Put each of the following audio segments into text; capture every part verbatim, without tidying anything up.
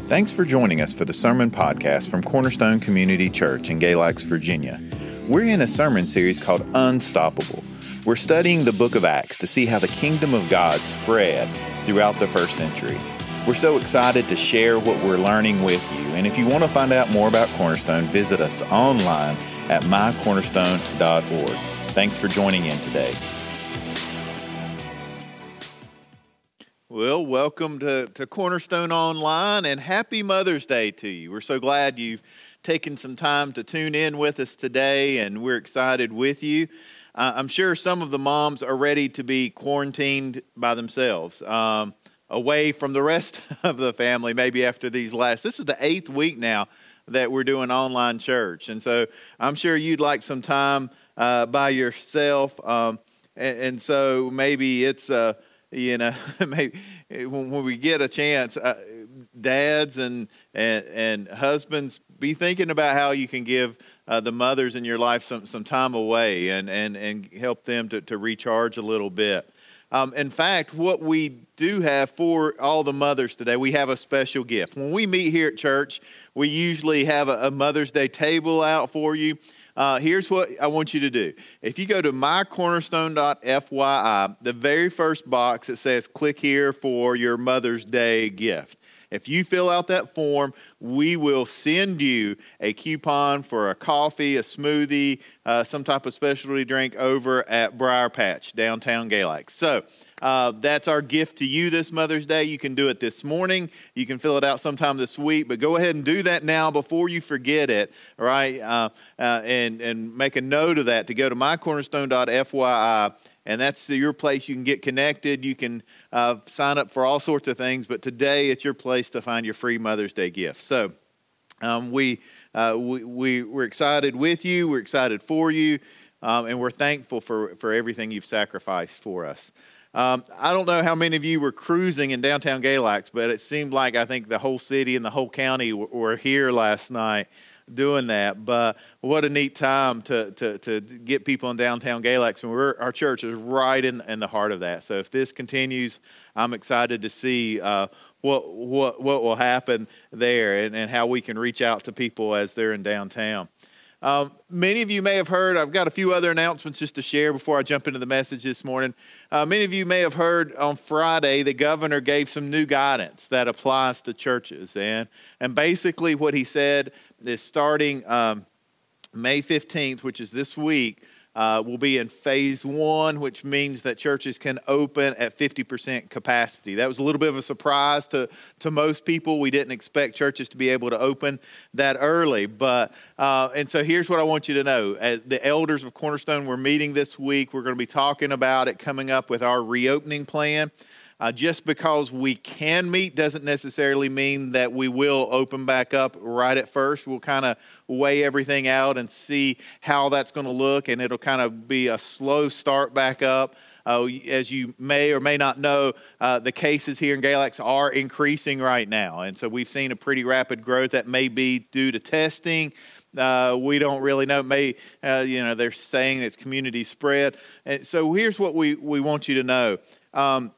Thanks for joining us for the Sermon Podcast from Cornerstone Community Church in Galax, Virginia. We're in a sermon series called Unstoppable. We're studying the book of Acts to see how the kingdom of God spread throughout the first century. We're so excited to share what we're learning with you. And if you want to find out more about Cornerstone, visit us online at my cornerstone dot org. Thanks for joining in today. Well, welcome to, to Cornerstone Online, and happy Mother's Day to you. We're so glad you've taken some time to tune in with us today, and we're excited with you. Uh, I'm sure some of the moms are ready to be quarantined by themselves, um, away from the rest of the family, maybe after these last. This is the eighth week now that we're doing online church, and so I'm sure you'd like some time uh, by yourself, um, and, and so maybe it's a... Uh, You know, maybe when, when we get a chance, uh, dads and, and and husbands, be thinking about how you can give uh, the mothers in your life some, some time away and, and, and help them to, to recharge a little bit. Um, in fact, what we do have for all the mothers today, we have a special gift. When we meet here at church, we usually have a, a Mother's Day table out for you. Uh, here's what I want you to do. If you go to my cornerstone dot f y i, the very first box, it says click here for your Mother's Day gift. If you fill out that form, we will send you a coupon for a coffee, a smoothie, uh, some type of specialty drink over at Briar Patch, downtown Galax. So uh, that's our gift to you this Mother's Day. You can do it this morning. You can fill it out sometime this week, but go ahead and do that now before you forget it, all right? Uh, uh, and, and make a note of that to go to my cornerstone dot f y i. And that's the, your place. You can get connected. You can uh, sign up for all sorts of things. But today, it's your place to find your free Mother's Day gift. So um, we, uh, we, we, we're excited with you. We're excited for you. Um, and we're thankful for, for everything you've sacrificed for us. Um, I don't know how many of you were cruising in downtown Galax, but it seemed like I think the whole city and the whole county were, were here last night doing that. But what a neat time to to, to get people in downtown Galax, and we're, our church is right in, in the heart of that. So if this continues, I'm excited to see uh, what what what will happen there and, and how we can reach out to people as they're in downtown. Um, many of you may have heard, I've got a few other announcements just to share before I jump into the message this morning. Uh, many of you may have heard on Friday, the governor gave some new guidance that applies to churches. And, and basically what he said is starting um, May fifteenth, which is this week, uh, will be in phase one, which means that churches can open at fifty percent capacity. That was a little bit of a surprise to, to most people. We didn't expect churches to be able to open that early. But uh, and so here's what I want you to know. As the elders of Cornerstone, we're meeting this week. We're going to be talking about it, coming up with our reopening plan. Uh, just because we can meet doesn't necessarily mean that we will open back up right at first. We'll kind of weigh everything out and see how that's going to look, and it'll kind of be a slow start back up. Uh, as you may or may not know, uh, the cases here in Galax are increasing right now, and so we've seen a pretty rapid growth. That may be due to testing. Uh, we don't really know. May uh, you know they're saying it's community spread, and so here's what we we want you to know. Um,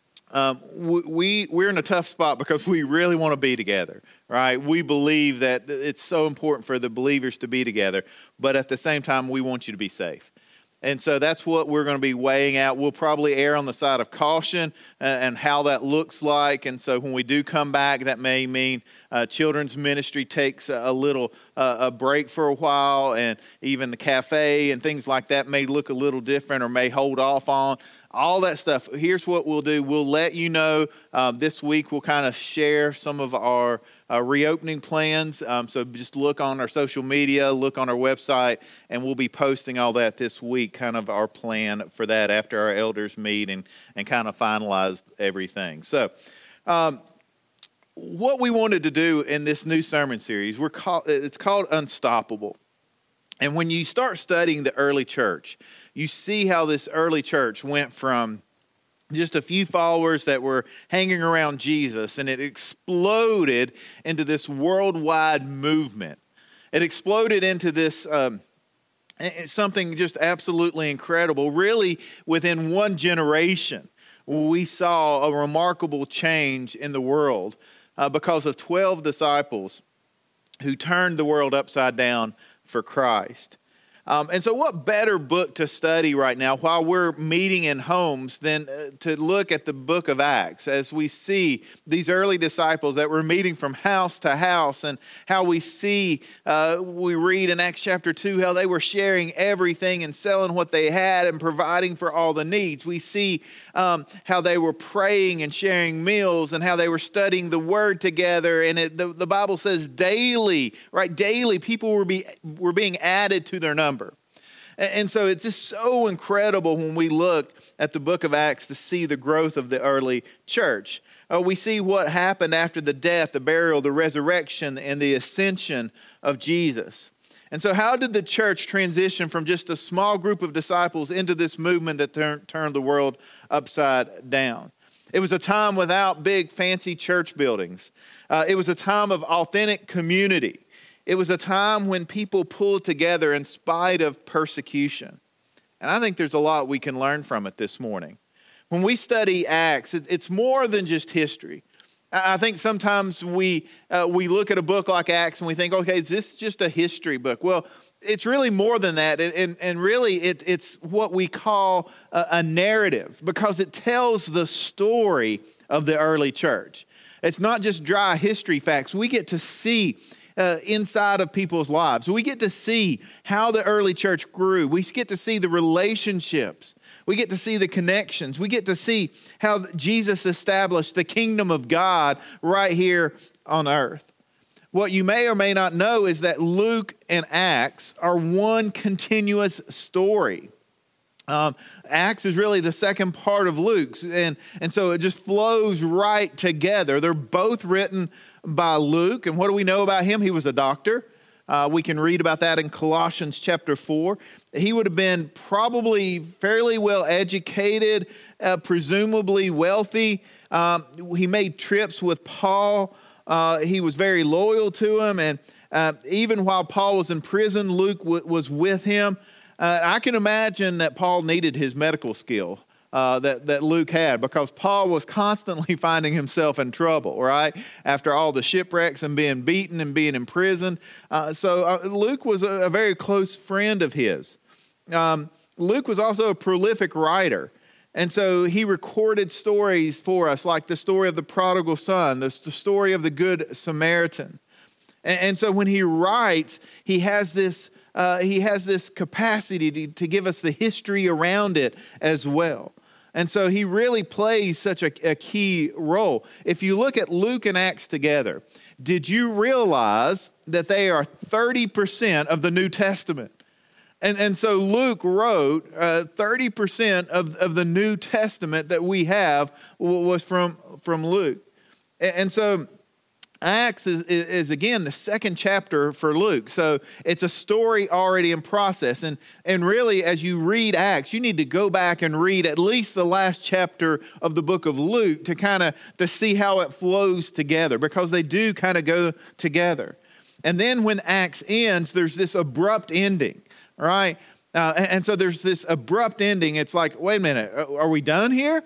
Um, we, we're in a tough spot because we really want to be together, right? We believe that it's so important for the believers to be together, but at the same time, we want you to be safe. And so that's what we're going to be weighing out. We'll probably err on the side of caution uh, and how that looks like. And so when we do come back, that may mean uh, children's ministry takes a, a little uh, a break for a while, and even the cafe and things like that may look a little different or may hold off on. All that stuff. Here's what we'll do. We'll let you know um, this week. We'll kind of share some of our uh, reopening plans. Um, so just look on our social media, look on our website, and we'll be posting all that this week, kind of our plan for that after our elders meet and, and kind of finalize everything. So um, what we wanted to do in this new sermon series, we're call, it's called Unstoppable. And when you start studying the early church, you see how this early church went from just a few followers that were hanging around Jesus, and it exploded into this worldwide movement. It exploded into this um, something just absolutely incredible. Really, within one generation, we saw a remarkable change in the world. uh, because of twelve disciples who turned the world upside down for Christ. Um, and so what better book to study right now while we're meeting in homes than uh, to look at the book of Acts as we see these early disciples that were meeting from house to house, and how we see, uh, we read in Acts chapter two, how they were sharing everything and selling what they had and providing for all the needs. We see um, how they were praying and sharing meals, and how they were studying the word together. And it, the, the Bible says daily, right? Daily people were, be, were being added to their number. And so it's just so incredible when we look at the book of Acts to see the growth of the early church. Uh, we see what happened after the death, the burial, the resurrection, and the ascension of Jesus. And so how did the church transition from just a small group of disciples into this movement that tur- turned the world upside down? It was a time without big fancy church buildings. Uh, it was a time of authentic community. It was a time when people pulled together in spite of persecution. And I think there's a lot we can learn from it this morning. When we study Acts, it's more than just history. I think sometimes we uh, we look at a book like Acts and we think, okay, is this just a history book? Well, it's really more than that. And, and really, it, it's what we call a, a narrative, because it tells the story of the early church. It's not just dry history facts. We get to see Uh, inside of people's lives. We get to see how the early church grew. We get to see the relationships. We get to see the connections. We get to see how Jesus established the kingdom of God right here on earth. What you may or may not know is that Luke and Acts are one continuous story. Um, Acts is really the second part of Luke's, and, and so it just flows right together. They're both written by Luke, and what do we know about him? He was a doctor. Uh, we can read about that in Colossians chapter four. He would have been probably fairly well educated, uh, presumably wealthy. Um, he made trips with Paul. Uh, he was very loyal to him, and uh, even while Paul was in prison, Luke w- was with him. Uh, I can imagine that Paul needed his medical skill uh, that, that Luke had, because Paul was constantly finding himself in trouble, right? After all the shipwrecks and being beaten and being imprisoned. Uh, so uh, Luke was a, a very close friend of his. Um, Luke was also a prolific writer. And so he recorded stories for us, like the story of the prodigal son, the, the story of the Good Samaritan. And, and so when he writes, he has this Uh, he has this capacity to, to give us the history around it as well. And so he really plays such a, a key role. If you look at Luke and Acts together, did you realize that they are thirty percent of the New Testament? And, and so Luke wrote uh, thirty percent of, of the New Testament that we have was from, from Luke. And, and so Acts is, is, is, again, the second chapter for Luke. So it's a story already in process. And, and really, as you read Acts, you need to go back and read at least the last chapter of the book of Luke to kind of to see how it flows together, because they do kind of go together. And then when Acts ends, there's this abrupt ending, right? Uh, and, and so there's this abrupt ending. It's like, wait a minute, are we done here?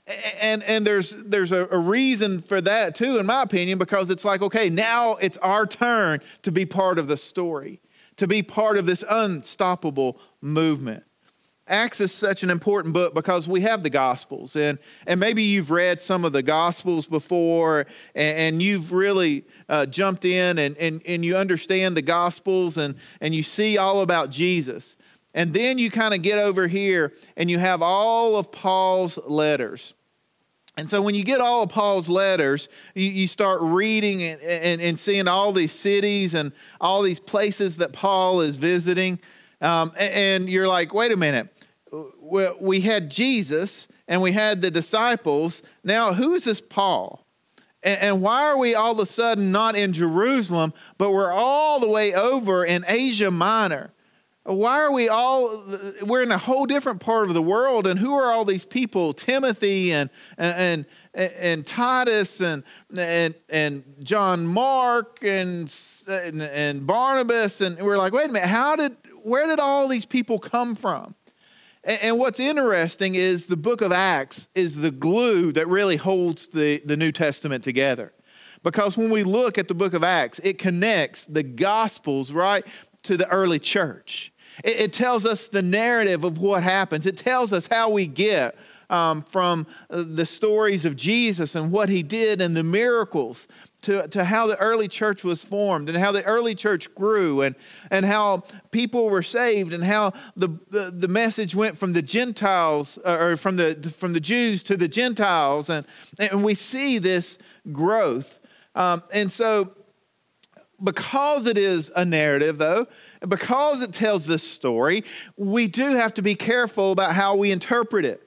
And and there's there's a, a reason for that too, in my opinion, because it's like, okay, now it's our turn to be part of the story, to be part of this unstoppable movement. Acts is such an important book because we have the Gospels, and and maybe you've read some of the Gospels before, and, and you've really uh, jumped in and, and and you understand the Gospels, and and you see all about Jesus. And then you kind of get over here and you have all of Paul's letters. And so when you get all of Paul's letters, you, you start reading and, and, and seeing all these cities and all these places that Paul is visiting. Um, and, and you're like, wait a minute. Well, we had Jesus and we had the disciples. Now, who is this Paul? And, and why are we all of a sudden not in Jerusalem, but we're all the way over in Asia Minor? Why are we all, we're in a whole different part of the world, and who are all these people? Timothy and and and, and Titus and, and and John Mark and, and and Barnabas, and we're like, wait a minute, how did, where did all these people come from? And, and what's interesting is the book of Acts is the glue that really holds the, the New Testament together. Because when we look at the book of Acts, it connects the Gospels, right, to the early church. It, it tells us the narrative of what happens. It tells us how we get um, from the stories of Jesus and what he did and the miracles to, to how the early church was formed and how the early church grew and, and how people were saved and how the, the, the message went from the Gentiles or from the, from the Jews to the Gentiles. And, and we see this growth. Um, and so because it is a narrative, though, and because it tells this story, we do have to be careful about how we interpret it.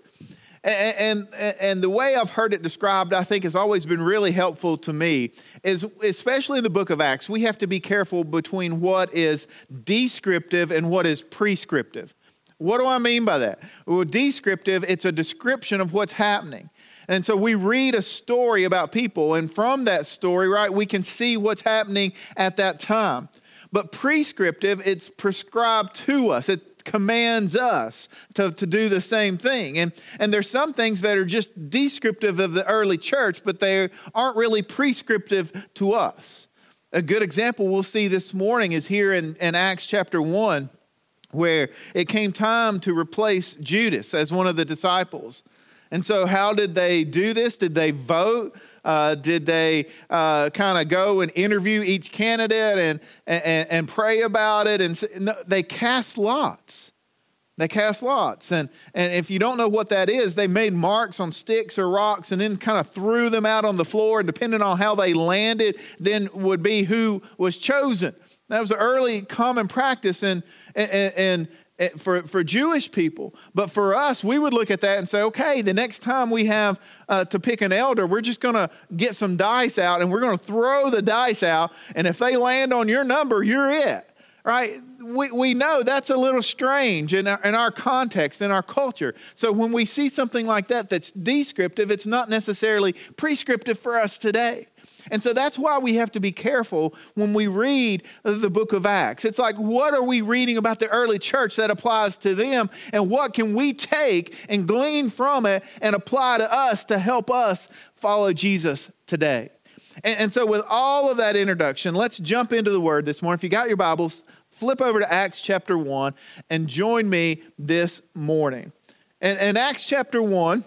And, and, and the way I've heard it described, I think, has always been really helpful to me, is especially in the book of Acts, we have to be careful between what is descriptive and what is prescriptive. What do I mean by that? Well, descriptive, it's a description of what's happening. And so we read a story about people, and from that story, right, we can see what's happening at that time. But prescriptive, it's prescribed to us. It commands us to, to do the same thing. And, and there's some things that are just descriptive of the early church, but they aren't really prescriptive to us. A good example we'll see this morning is here in, in Acts chapter one, where it came time to replace Judas as one of the disciples. And so how did they do this? Did they vote? Uh, did they uh, kind of go and interview each candidate and, and, and pray about it? And no, they cast lots. They cast lots. And, and if you don't know what that is, they made marks on sticks or rocks and then kind of threw them out on the floor. And depending on how they landed, then would be who was chosen. That was an early common practice in, and, and For, for Jewish people. But for us, we would look at that and say, okay, the next time we have uh, to pick an elder, we're just going to get some dice out and we're going to throw the dice out. And if they land on your number, you're it, right? We, we know that's a little strange in our, in our context, in our culture. So when we see something like that that's descriptive, it's not necessarily prescriptive for us today. And so that's why we have to be careful when we read the book of Acts. It's like, what are we reading about the early church that applies to them? And what can we take and glean from it and apply to us to help us follow Jesus today? And, and so with all of that introduction, let's jump into the word this morning. If you got your Bibles, flip over to Acts chapter one and join me this morning. And in Acts chapter one,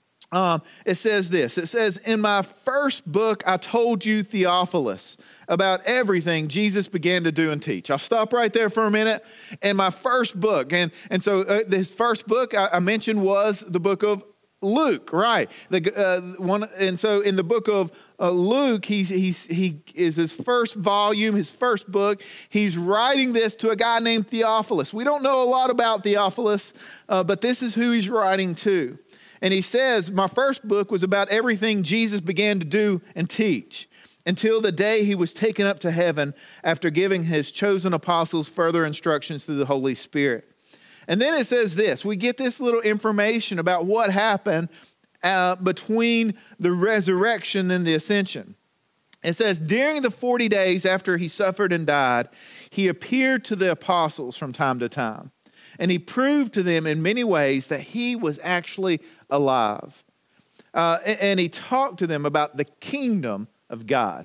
Um, it says this. It says, in my first book, I told you, Theophilus, about everything Jesus began to do and teach. I'll stop right there for a minute. In my first book, and, and so uh, this first book I, I mentioned was the book of Luke, right? The uh, one, and so in the book of uh, Luke, he's, he's, he is his first volume, his first book. He's writing this to a guy named Theophilus. We don't know a lot about Theophilus, uh, but this is who he's writing to. And he says, my first book was about everything Jesus began to do and teach until the day he was taken up to heaven after giving his chosen apostles further instructions through the Holy Spirit. And then it says this, we get this little information about what happened uh, between the resurrection and the ascension. It says, during the forty days after he suffered and died, he appeared to the apostles from time to time. And he proved to them in many ways that he was actually alive. Uh, and he talked to them about the kingdom of God.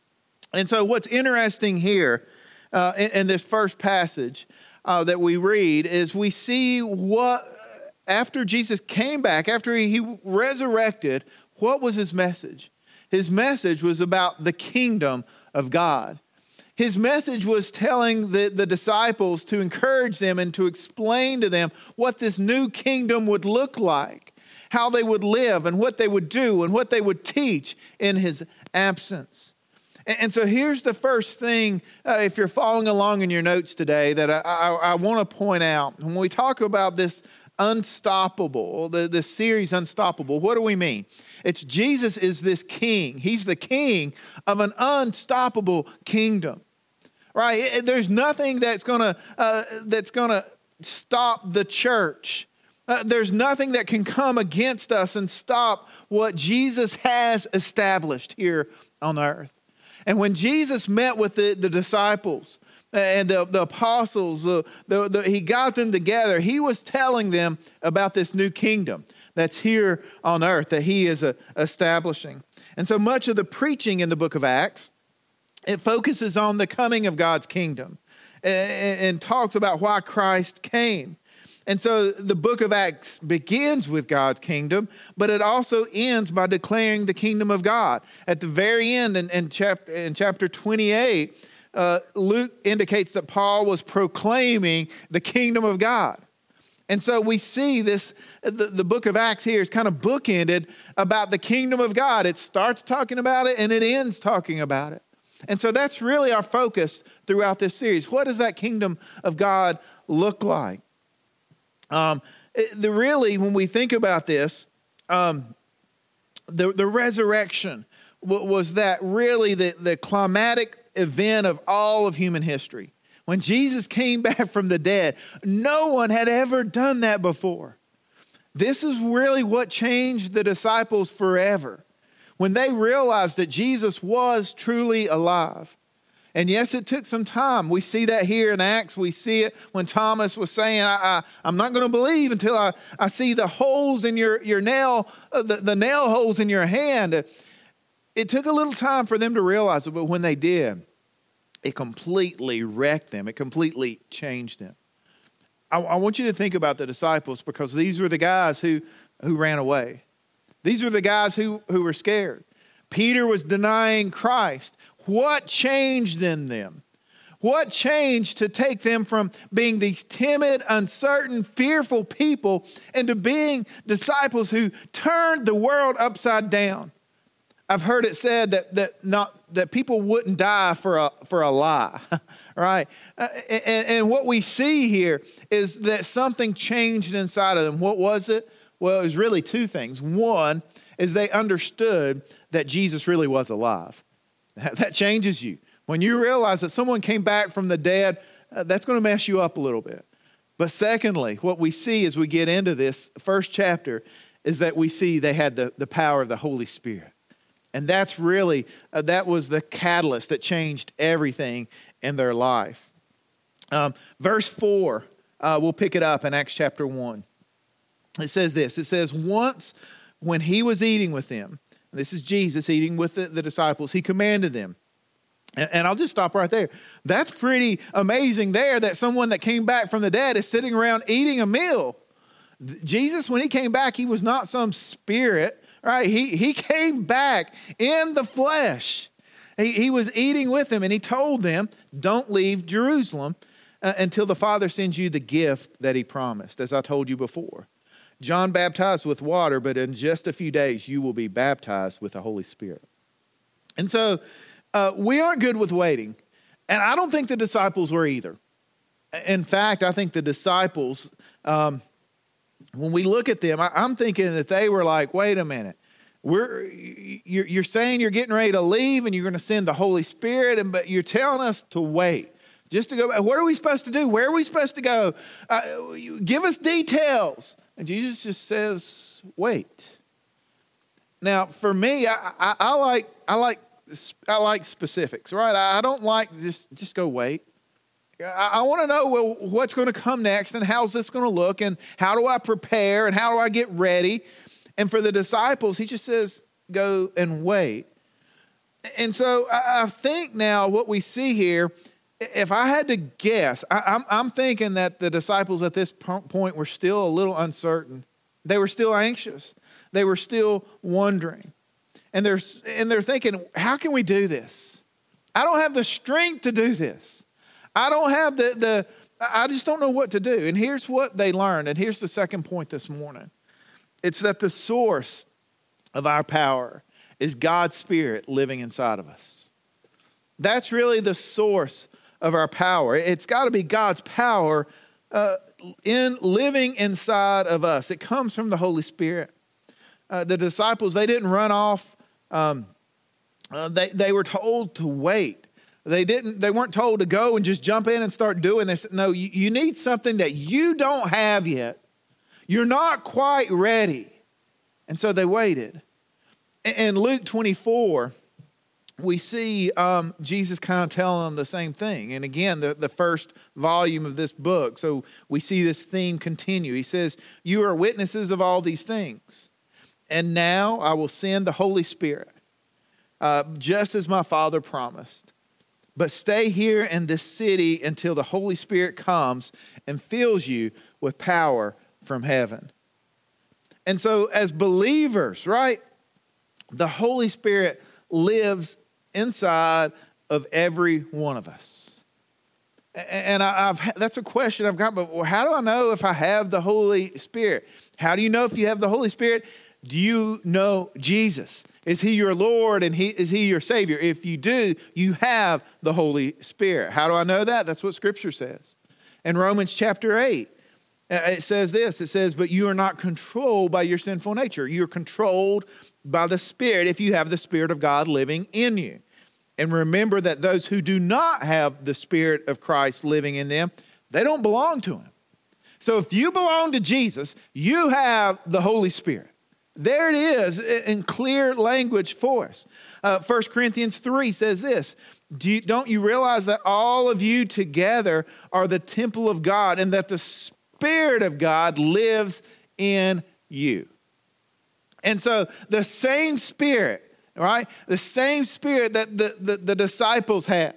And so what's interesting here uh, in, in this first passage uh, that we read is we see what, after Jesus came back, after he, he resurrected, what was his message? His message was about the kingdom of God. His message was telling the, the disciples to encourage them and to explain to them what this new kingdom would look like, how they would live and what they would do and what they would teach in his absence. And, and so here's the first thing, uh, if you're following along in your notes today, that I, I, I want to point out. When we talk about this unstoppable, the, the series Unstoppable, what do we mean? It's Jesus is this king. He's the king of an unstoppable kingdom. Right? There's nothing that's gonna uh, that's gonna stop the church. Uh, there's nothing that can come against us and stop what Jesus has established here on earth. And when Jesus met with the, the disciples and the, the apostles, uh, the, the, he got them together. He was telling them about this new kingdom that's here on earth that he is uh, establishing. And so much of the preaching in the book of Acts, it focuses on the coming of God's kingdom and, and talks about why Christ came. And so the book of Acts begins with God's kingdom, but it also ends by declaring the kingdom of God. At the very end, in, in, chapter, in chapter twenty-eight, uh, Luke indicates that Paul was proclaiming the kingdom of God. And so we see this, the, the book of Acts here is kind of bookended about the kingdom of God. It starts talking about it and it ends talking about it. And so that's really our focus throughout this series. What does that kingdom of God look like? Um, it, the really, when we think about this, um, the, the resurrection w- was that really the, the climatic event of all of human history. When Jesus came back from the dead, no one had ever done that before. This is really what changed the disciples forever. When they realized that Jesus was truly alive. And yes, it took some time. We see that here in Acts. We see it when Thomas was saying, I, I, I'm not going to believe until I, I see the holes in your, your nail, uh, the, the nail holes in your hand. It took a little time for them to realize it, but when they did, it completely wrecked them. It completely changed them. I, I want you to think about the disciples because these were the guys who, who ran away. These were the guys who, who were scared. Peter was denying Christ. What changed in them? What changed to take them from being these timid, uncertain, fearful people into being disciples who turned the world upside down? I've heard it said that that not that people wouldn't die for a for a lie, right? Uh, and, and what we see here is that something changed inside of them. What was it? Well, it was really two things. One is they understood that Jesus really was alive. That changes you. When you realize that someone came back from the dead, uh, that's going to mess you up a little bit. But secondly, what we see as we get into this first chapter is that we see they had the, the power of the Holy Spirit. And that's really, uh, that was the catalyst that changed everything in their life. Um, verse four, uh, we'll pick it up in Acts chapter one. It says this, it says, once when he was eating with them, this is Jesus eating with the, the disciples, he commanded them. And, and I'll just stop right there. That's pretty amazing there that someone that came back from the dead is sitting around eating a meal. Jesus, when he came back, he was not some spirit, right? He, he came back in the flesh. He, he was eating with them and he told them, don't leave Jerusalem uh, until the Father sends you the gift that he promised, as I told you before. John baptized with water, but in just a few days, you will be baptized with the Holy Spirit. And so uh, we aren't good with waiting. And I don't think the disciples were either. In fact, I think the disciples, um, when we look at them, I, I'm thinking that they were like, wait a minute. We're you're, you're saying you're getting ready to leave and you're going to send the Holy Spirit, and but you're telling us to wait. Just to go back. What are we supposed to do? Where are we supposed to go? Uh, give us details. And Jesus just says, wait. Now, for me, I, I, I like I like I like specifics, right? I, I don't like just just go wait. I, I want to know, well, what's going to come next, and how's this going to look, and how do I prepare, and how do I get ready? And for the disciples, he just says, go and wait. And so I, I think now what we see here, if I had to guess, I, I'm, I'm thinking that the disciples at this point were still a little uncertain. They were still anxious. They were still wondering. And they're, and they're thinking, how can we do this? I don't have the strength to do this. I don't have the, the, I just don't know what to do. And here's what they learned. And here's the second point this morning. It's that the source of our power is God's Spirit living inside of us. That's really the source of our power. It's got to be God's power uh, in living inside of us. It comes from the Holy Spirit. Uh, the disciples, they didn't run off. Um, uh, they they were told to wait. They didn't. They weren't told to go and just jump in and start doing this. No, you, you need something that you don't have yet. You're not quite ready, and so they waited. In Luke twenty-four. We see um, Jesus kind of telling them the same thing. And again, the, the first volume of this book. So we see this theme continue. He says, you are witnesses of all these things. And now I will send the Holy Spirit. uh, just as my Father promised. But stay here in this city until the Holy Spirit comes and fills you with power from heaven. And so as believers, right, the Holy Spirit lives inside of every one of us. And I, I've that's a question I've got, but how do I know if I have the Holy Spirit? How do you know if you have the Holy Spirit? Do you know Jesus? Is he your Lord and he is he your Savior? If you do, you have the Holy Spirit. How do I know that? That's what Scripture says. In Romans chapter eight, it says this. It says, but you are not controlled by your sinful nature. You're controlled by the Spirit if you have the Spirit of God living in you. And remember that those who do not have the Spirit of Christ living in them, they don't belong to him. So if you belong to Jesus, you have the Holy Spirit. There it is in clear language for us. Uh, First Corinthians three says this, Do you, don't you realize that all of you together are the temple of God and that the Spirit of God lives in you? And so the same Spirit, right? The same Spirit that the, the, the disciples had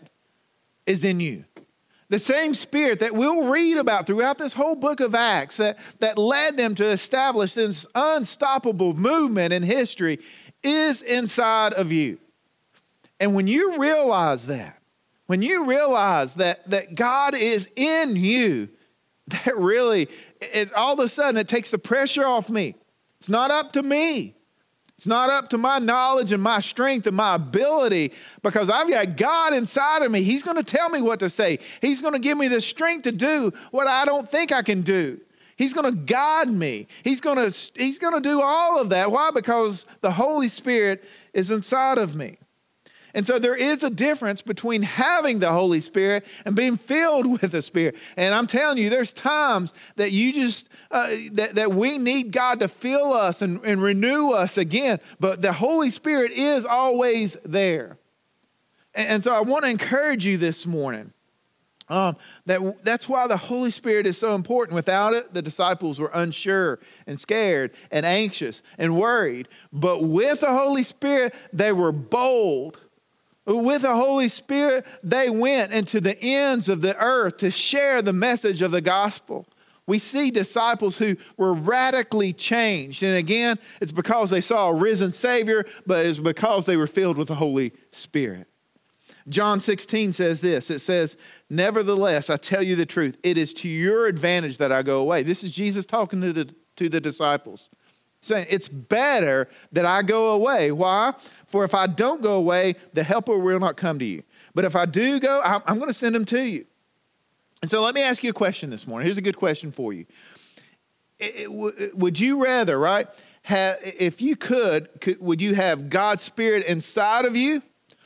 is in you. The same Spirit that we'll read about throughout this whole book of Acts that, that led them to establish this unstoppable movement in history is inside of you. And when you realize that, when you realize that, that God is in you, that really is all of a sudden it takes the pressure off me. It's not up to me. It's not up to my knowledge and my strength and my ability because I've got God inside of me. He's going to tell me what to say. He's going to give me the strength to do what I don't think I can do. He's going to guide me. He's going to, he's going to do all of that. Why? Because the Holy Spirit is inside of me. And so there is a difference between having the Holy Spirit and being filled with the Spirit. And I'm telling you, there's times that you just, uh, that, that we need God to fill us and, and renew us again. But the Holy Spirit is always there. And, and so I want to encourage you this morning. Um, that that's why the Holy Spirit is so important. Without it, the disciples were unsure and scared and anxious and worried. But with the Holy Spirit, they were bold. With the Holy Spirit, they went into the ends of the earth to share the message of the gospel. We see disciples who were radically changed. And again, it's because they saw a risen Savior, but it's because they were filled with the Holy Spirit. John sixteen says this. It says, nevertheless, I tell you the truth. It is to your advantage that I go away. This is Jesus talking to the, to the disciples. Saying it's better that I go away. Why? For if I don't go away, the helper will not come to you. But if I do go, I'm, I'm going to send him to you. And so let me ask you a question this morning. Here's a good question for you. It, it, w- would you rather, right, have, if you could, could, would you have God's Spirit inside of you?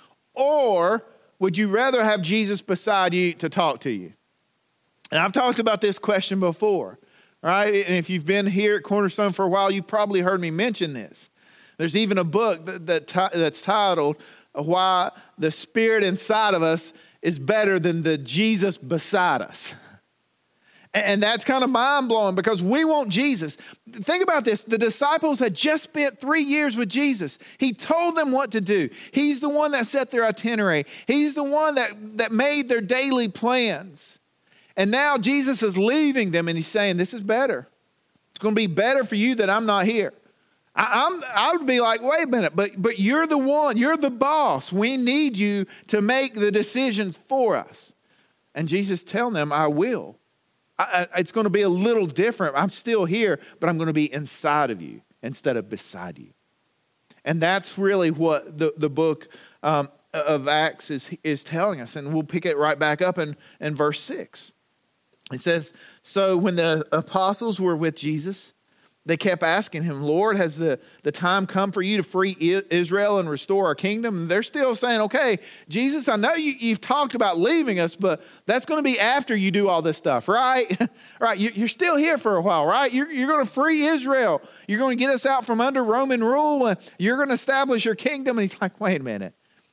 Or would you rather have Jesus beside you to talk to you? And I've talked about this question before. Right? And if you've been here at Cornerstone for a while, you've probably heard me mention this. There's even a book that, that that's titled Why the Spirit Inside of Us is Better Than the Jesus Beside Us. And that's kind of mind-blowing because we want Jesus. Think about this. The disciples had just spent three years with Jesus. He told them what to do. He's the one that set their itinerary. He's the one that, that made their daily plans. And now Jesus is leaving them and he's saying, this is better. It's going to be better for you that I'm not here. I, I'm, I would be like, wait a minute, but, but you're the one, you're the boss. We need you to make the decisions for us. And Jesus telling them, I will. I, I, it's going to be a little different. I'm still here, but I'm going to be inside of you instead of beside you. And that's really what the, the book um, of Acts is, is telling us. And we'll pick it right back up in, in verse six. It says, so when the apostles were with Jesus, they kept asking him, Lord, has the, the time come for you to free Israel and restore our kingdom? And they're still saying, okay, Jesus, I know you, you've talked about leaving us, but that's going to be after you do all this stuff, right? Right? You're still here for a while, right? You're, you're going to free Israel. You're going to get us out from under Roman rule, and you're going to establish your kingdom. And he's like, wait a minute.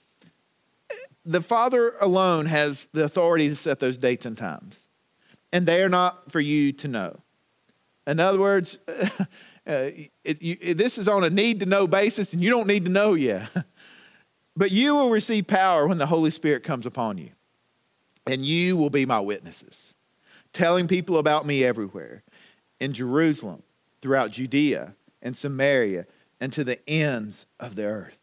The Father alone has the authority to set those dates and times. And they are not for you to know. In other words, uh, it, you, it, this is on a need-to-know basis, and you don't need to know yet. But you will receive power when the Holy Spirit comes upon you, and you will be my witnesses, telling people about me everywhere, in Jerusalem, throughout Judea and Samaria, and to the ends of the earth.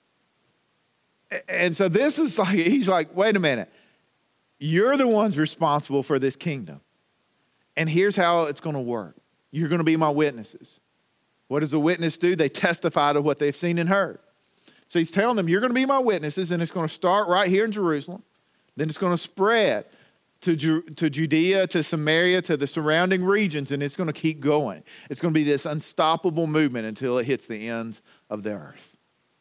And so this is like, he's like, wait a minute. You're the ones responsible for this kingdom. And here's how it's going to work. You're going to be my witnesses. What does a witness do? They testify to what they've seen and heard. So he's telling them, you're going to be my witnesses, and it's going to start right here in Jerusalem. Then it's going to spread to, Ju- to Judea, to Samaria, to the surrounding regions, and it's going to keep going. It's going to be this unstoppable movement until it hits the ends of the earth.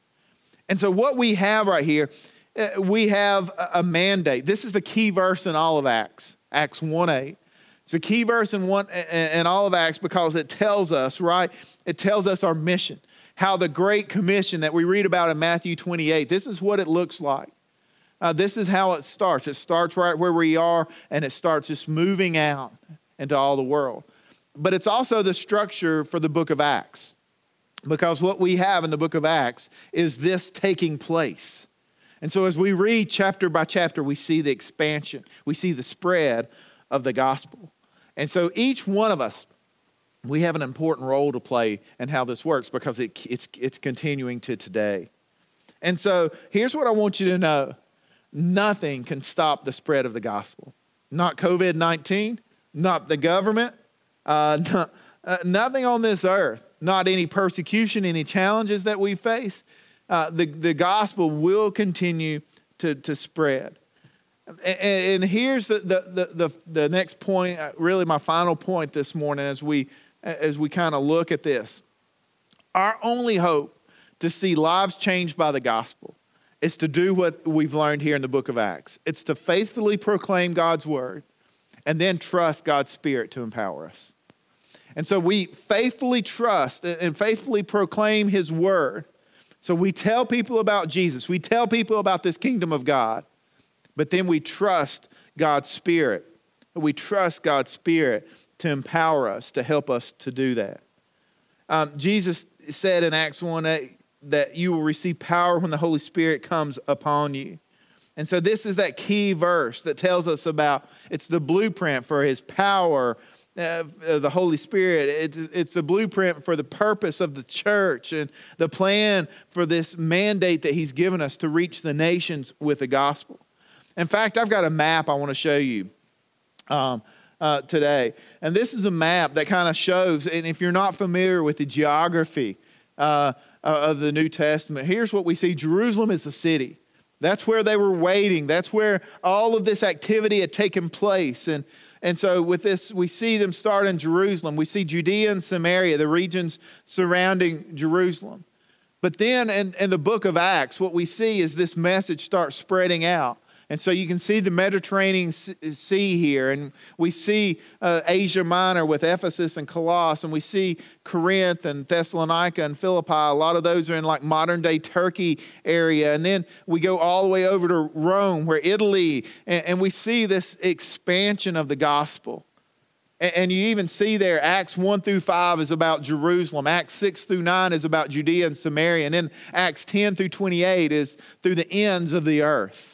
And so what we have right here, uh, we have a, a mandate. This is the key verse in all of Acts, Acts one eight. It's a key verse in, one, in all of Acts because it tells us, right? It tells us our mission. How the Great Commission that we read about in Matthew twenty-eight, this is what it looks like. Uh, this is how it starts. It starts right where we are, and it starts just moving out into all the world. But it's also the structure for the book of Acts. Because what we have in the book of Acts is this taking place. And so as we read chapter by chapter, we see the expansion. We see the spread of the gospel. And so each one of us, we have an important role to play in how this works because it, it's, it's continuing to today. And so here's what I want you to know. Nothing can stop the spread of the gospel. Not covid nineteen, not the government, uh, not, uh, nothing on this earth, not any persecution, any challenges that we face. Uh, the, the gospel will continue to, to spread. And, and here's the, the, the, the next point, really my final point this morning as we as we kind of look at this. Our only hope to see lives changed by the gospel is to do what we've learned here in the book of Acts. It's to faithfully proclaim God's word and then trust God's Spirit to empower us. And so we faithfully trust and faithfully proclaim his word. So we tell people about Jesus. We tell people about this kingdom of God. But then we trust God's Spirit. We trust God's Spirit to empower us, to help us to do that. Um, Jesus said in Acts one eight that you will receive power when the Holy Spirit comes upon you. And so this is that key verse that tells us about, it's the blueprint for his power, uh, the Holy Spirit. It's, it's the blueprint for the purpose of the church and the plan for this mandate that he's given us to reach the nations with the gospel. In fact, I've got a map I want to show you um, uh, today. And this is a map that kind of shows, and if you're not familiar with the geography uh, of the New Testament, here's what we see. Jerusalem is a city. That's where they were waiting. That's where all of this activity had taken place. And, and so with this, we see them start in Jerusalem. We see Judea and Samaria, the regions surrounding Jerusalem. But then in, in the book of Acts, what we see is this message starts spreading out. And so you can see the Mediterranean Sea here, and we see uh, Asia Minor with Ephesus and Colossus, and we see Corinth and Thessalonica and Philippi. A lot of those are in like modern day Turkey area. And then we go all the way over to Rome, where Italy, and, and we see this expansion of the gospel. And, and you even see there, Acts one through five is about Jerusalem. Acts six through nine is about Judea and Samaria. And then Acts ten through twenty-eight is through the ends of the earth.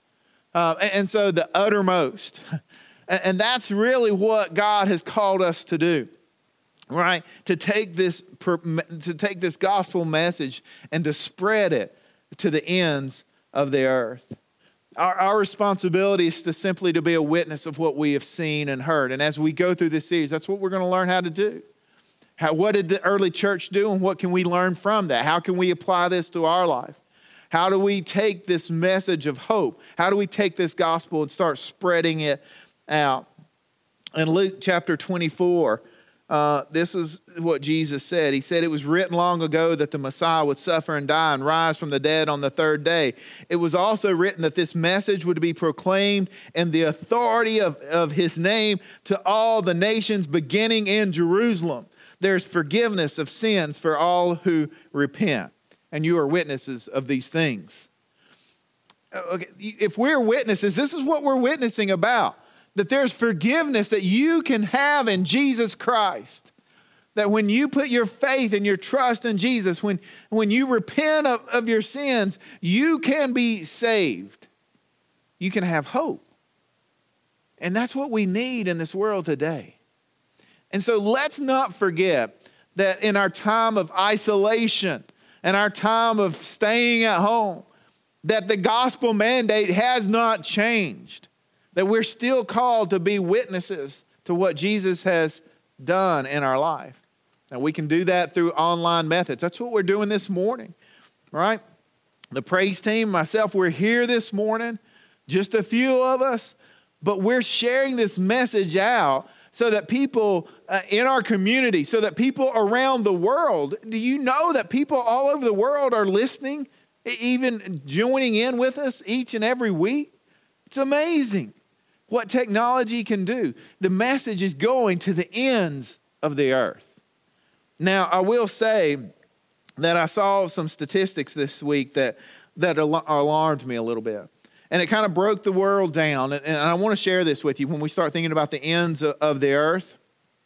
Uh, and so the uttermost. And that's really what God has called us to do, right? To take this, to take this gospel message and to spread it to the ends of the earth. Our, our responsibility is to simply to be a witness of what we have seen and heard. And as we go through this series, that's what we're going to learn how to do. How, what did the early church do, and what can we learn from that? How can we apply this to our life? How do we take this message of hope? How do we take this gospel and start spreading it out? In Luke chapter twenty-four, uh, this is what Jesus said. He said, it was written long ago that the Messiah would suffer and die and rise from the dead on the third day. It was also written that this message would be proclaimed in the authority of, of his name to all the nations beginning in Jerusalem. There's forgiveness of sins for all who repent. And you are witnesses of these things. Okay, if we're witnesses, this is what we're witnessing about. That there's forgiveness that you can have in Jesus Christ. That when you put your faith and your trust in Jesus, when, when you repent of, of your sins, you can be saved. You can have hope. And that's what we need in this world today. And so let's not forget that in our time of isolation and our time of staying at home, that the gospel mandate has not changed. That we're still called to be witnesses to what Jesus has done in our life. And we can do that through online methods. That's what we're doing this morning, right? The praise team, myself, we're here this morning, just a few of us, but we're sharing this message out so that people uh, in our community, so that people around the world, do you know that people all over the world are listening, even joining in with us each and every week? It's amazing what technology can do. The message is going to the ends of the earth. Now, I will say that I saw some statistics this week that, that al- alarmed me a little bit. And it kind of broke the world down. And, and I want to share this with you when we start thinking about the ends of, of the earth.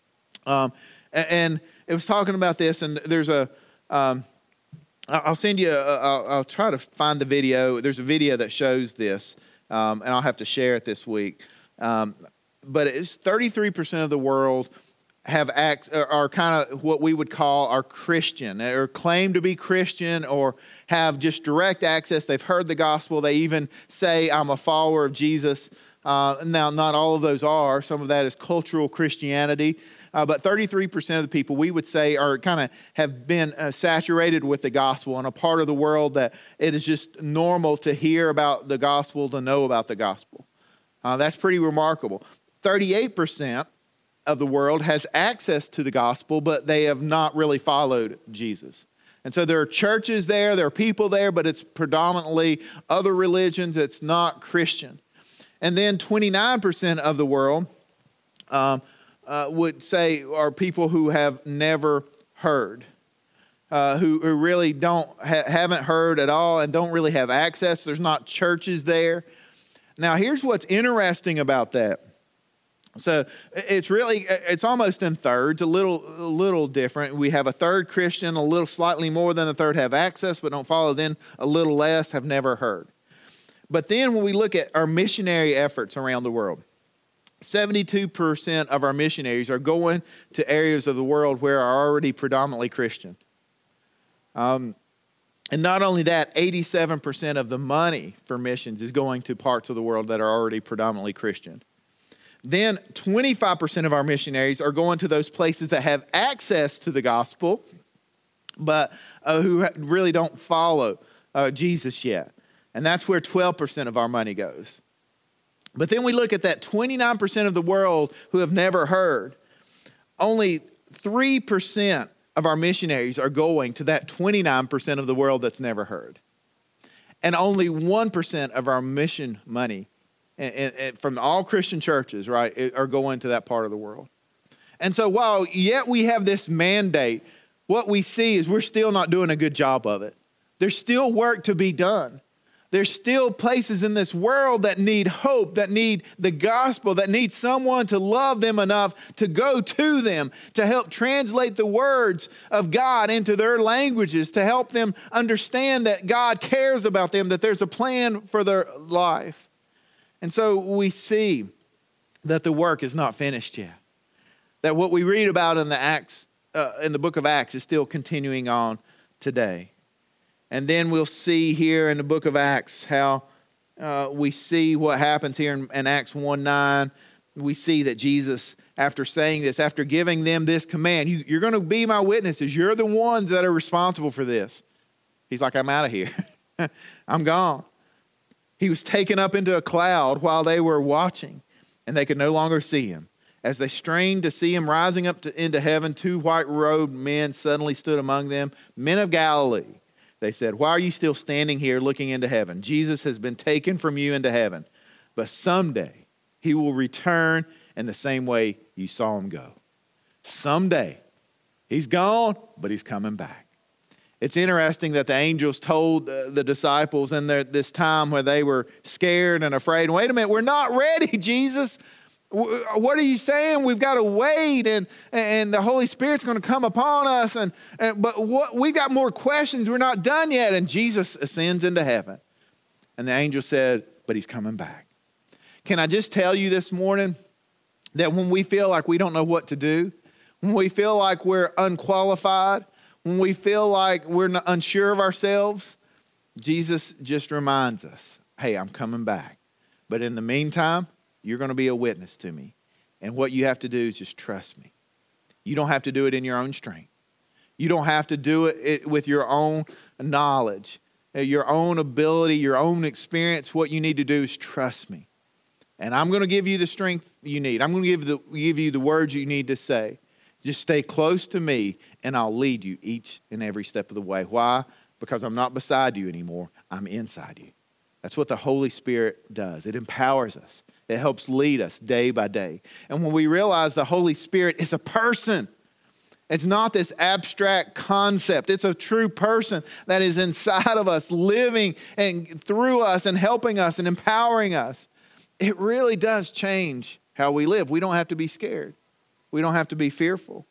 Um, and, and it was talking about this, and there's a, um, I'll send you, a, I'll, I'll try to find the video. There's a video that shows this, um, and I'll have to share it this week. Um, but it's thirty-three percent of the world have acts are kind of what we would call are Christian, or claim to be Christian, or have just direct access. They've heard the gospel. They even say, I'm a follower of Jesus. Uh, now, not all of those are. Some of that is cultural Christianity. Uh, but thirty-three percent of the people we would say are kind of have been uh, saturated with the gospel, and a part of the world that it is just normal to hear about the gospel, to know about the gospel. Uh, that's pretty remarkable. thirty-eight percent of the world has access to the gospel, but they have not really followed Jesus. And so there are churches there, there are people there, but it's predominantly other religions. It's not Christian. And then twenty-nine percent of the world um, uh, would say are people who have never heard, uh, who, who really don't ha- haven't heard at all and don't really have access. There's not churches there. Now, here's what's interesting about that. So it's really, it's almost in thirds, a little, a little different. We have a third Christian, a little slightly more than a third have access, but don't follow. Then a little less have never heard. But then when we look at our missionary efforts around the world, seventy-two percent of our missionaries are going to areas of the world where are already predominantly Christian. Um, and not only that, eighty-seven percent of the money for missions is going to parts of the world that are already predominantly Christian. Then twenty-five percent of our missionaries are going to those places that have access to the gospel, but uh, who really don't follow uh, Jesus yet. And that's where twelve percent of our money goes. But then we look at that twenty-nine percent of the world who have never heard. Only three percent of our missionaries are going to that twenty-nine percent of the world that's never heard. And only one percent of our mission money And, and, and from all Christian churches, right, are going to that part of the world. And so while yet we have this mandate, what we see is we're still not doing a good job of it. There's still work to be done. There's still places in this world that need hope, that need the gospel, that need someone to love them enough to go to them, to help translate the words of God into their languages, to help them understand that God cares about them, that there's a plan for their life. And so we see that the work is not finished yet. That what we read about in the Acts, uh, in the book of Acts, is still continuing on today. And then we'll see here in the book of Acts how uh, we see what happens here in, in Acts one nine. We see that Jesus, after saying this, after giving them this command, you, you're going to be my witnesses. You're the ones that are responsible for this. He's like, I'm out of here. I'm gone. He was taken up into a cloud while they were watching, and they could no longer see him. As they strained to see him rising up to, into heaven, two white-robed men suddenly stood among them, men of Galilee. They said, why are you still standing here looking into heaven? Jesus has been taken from you into heaven, but someday he will return in the same way you saw him go. Someday. He's gone, but he's coming back. It's interesting that the angels told the, the disciples in their, this time where they were scared and afraid, wait a minute, we're not ready, Jesus. What are you saying? We've got to wait, and and the Holy Spirit's going to come upon us. And, and but what, we've got more questions. We're not done yet. And Jesus ascends into heaven. And the angel said, but he's coming back. Can I just tell you this morning that when we feel like we don't know what to do, when we feel like we're unqualified, when we feel like we're unsure of ourselves, Jesus just reminds us, hey, I'm coming back. But in the meantime, you're going to be a witness to me. And what you have to do is just trust me. You don't have to do it in your own strength. You don't have to do it with your own knowledge, your own ability, your own experience. What you need to do is trust me. And I'm going to give you the strength you need. I'm going to give, the, give you the words you need to say. Just stay close to me, and I'll lead you each and every step of the way. Why? Because I'm not beside you anymore. I'm inside you. That's what the Holy Spirit does. It empowers us. It helps lead us day by day. And when we realize the Holy Spirit is a person, it's not this abstract concept. It's a true person that is inside of us, living and through us and helping us and empowering us. It really does change how we live. We don't have to be scared. We don't have to be fearful.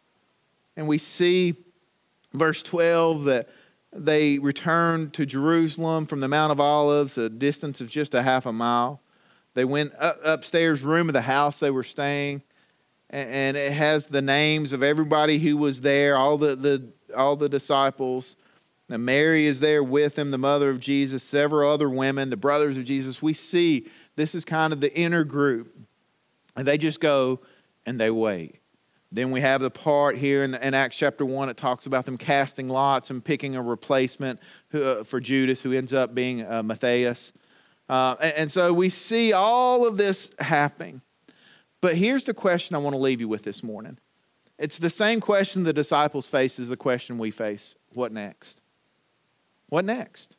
And we see verse twelve that they returned to Jerusalem from the Mount of Olives, a distance of just a half a mile. They went up, upstairs room of the house they were staying, and, and it has the names of everybody who was there, all the, the all the disciples. And Mary is there with them, the mother of Jesus, several other women, the brothers of Jesus. We see this is kind of the inner group, and they just go and they wait. Then we have the part here in, in Acts chapter one. It talks about them casting lots and picking a replacement who, uh, for Judas, who ends up being uh, Matthias. Uh, and, and so we see all of this happening. But here's the question I want to leave you with this morning. It's the same question the disciples face as the question we face. What next? What next?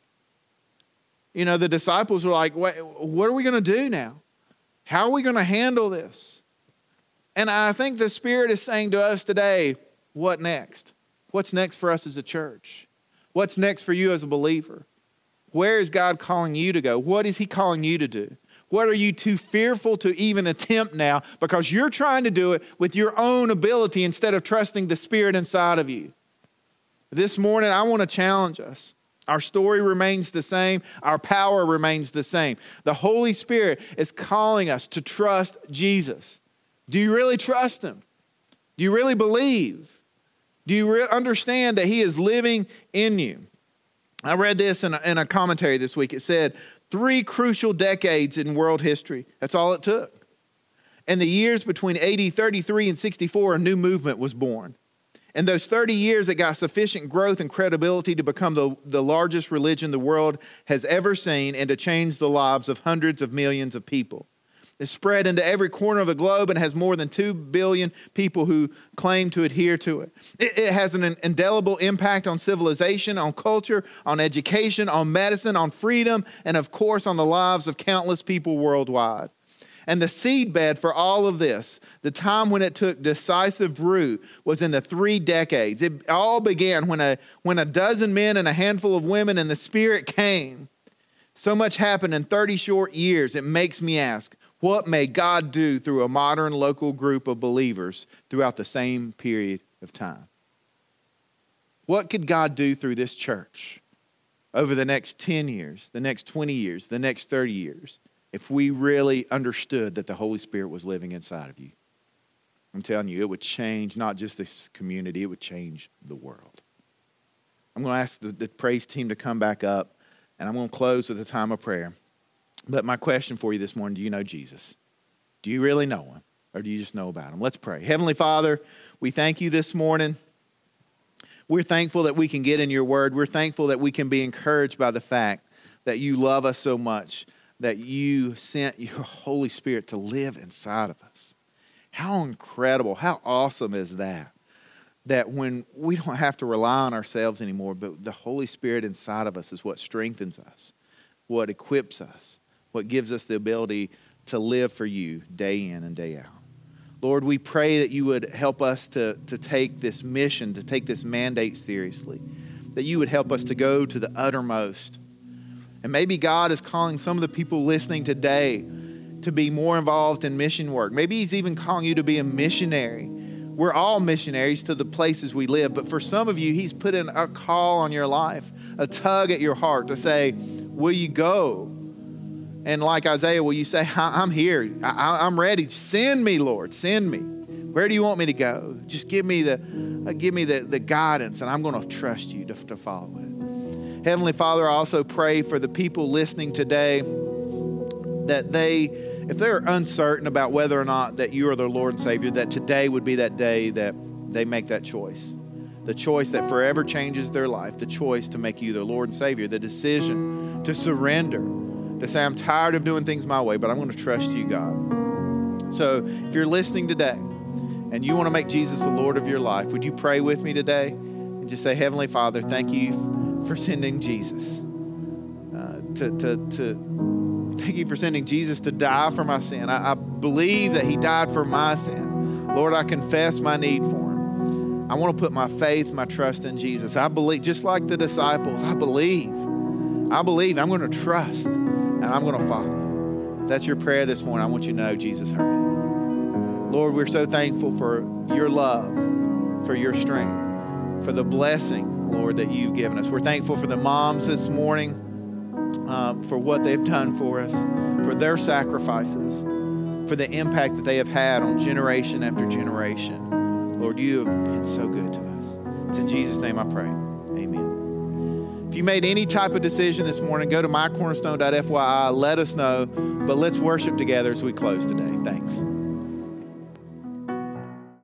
You know, the disciples were like, what, what are we going to do now? How are we going to handle this? And I think the Spirit is saying to us today, what next? What's next for us as a church? What's next for you as a believer? Where is God calling you to go? What is He calling you to do? What are you too fearful to even attempt now because you're trying to do it with your own ability instead of trusting the Spirit inside of you? This morning, I want to challenge us. Our story remains the same. Our power remains the same. The Holy Spirit is calling us to trust Jesus. Do you really trust Him? Do you really believe? Do you re- understand that He is living in you? I read this in a, in a commentary this week. It said, three crucial decades in world history. That's all it took. In the years between A D thirty-three and sixty-four, a new movement was born. In those thirty years, it got sufficient growth and credibility to become the, the largest religion the world has ever seen and to change the lives of hundreds of millions of people. It's spread into every corner of the globe and has more than two billion people who claim to adhere to it. It, it has an indelible impact on civilization, on culture, on education, on medicine, on freedom, and of course on the lives of countless people worldwide. And the seedbed for all of this, the time when it took decisive root, was in the three decades. It all began when a, when a dozen men and a handful of women and the Spirit came. So much happened in thirty short years. It makes me ask, what may God do through a modern local group of believers throughout the same period of time? What could God do through this church over the next ten years, the next twenty years, the next thirty years, if we really understood that the Holy Spirit was living inside of you? I'm telling you, it would change not just this community, it would change the world. I'm going to ask the, the praise team to come back up, and I'm going to close with a time of prayer. But my question for you this morning, do you know Jesus? Do you really know Him? Or do you just know about Him? Let's pray. Heavenly Father, we thank you this morning. We're thankful that we can get in your word. We're thankful that we can be encouraged by the fact that you love us so much, that you sent your Holy Spirit to live inside of us. How incredible, how awesome is that? That when we don't have to rely on ourselves anymore, but the Holy Spirit inside of us is what strengthens us, what equips us, what gives us the ability to live for you day in and day out. Lord, we pray that you would help us to, to take this mission, to take this mandate seriously, that you would help us to go to the uttermost. And maybe God is calling some of the people listening today to be more involved in mission work. Maybe he's even calling you to be a missionary. We're all missionaries to the places we live, but for some of you, he's put in a call on your life, a tug at your heart to say, will you go? And like Isaiah, will you say, I'm here. I, I'm ready. Send me, Lord. Send me. Where do you want me to go? Just give me the, uh, give me the, the guidance, and I'm going to trust you to, to follow it. Heavenly Father, I also pray for the people listening today that they, if they're uncertain about whether or not that you are their Lord and Savior, that today would be that day that they make that choice. The choice that forever changes their life. The choice to make you their Lord and Savior. The decision to surrender. To say, I'm tired of doing things my way, but I'm going to trust you, God. So if you're listening today and you want to make Jesus the Lord of your life, would you pray with me today and just say, Heavenly Father, thank you for sending Jesus. Uh, to, to, to Thank you for sending Jesus to die for my sin. I, I believe that he died for my sin. Lord, I confess my need for him. I want to put my faith, my trust in Jesus. I believe, just like the disciples, I believe. I believe. I'm going to trust. And I'm going to follow. If that's your prayer this morning, I want you to know Jesus heard it. Lord, we're so thankful for your love, for your strength, for the blessing, Lord, that you've given us. We're thankful for the moms this morning, um, for what they've done for us, for their sacrifices, for the impact that they have had on generation after generation. Lord, you have been so good to us. It's in Jesus' name I pray. Amen. If you made any type of decision this morning, go to my cornerstone dot f y i. Let us know. But let's worship together as we close today. Thanks.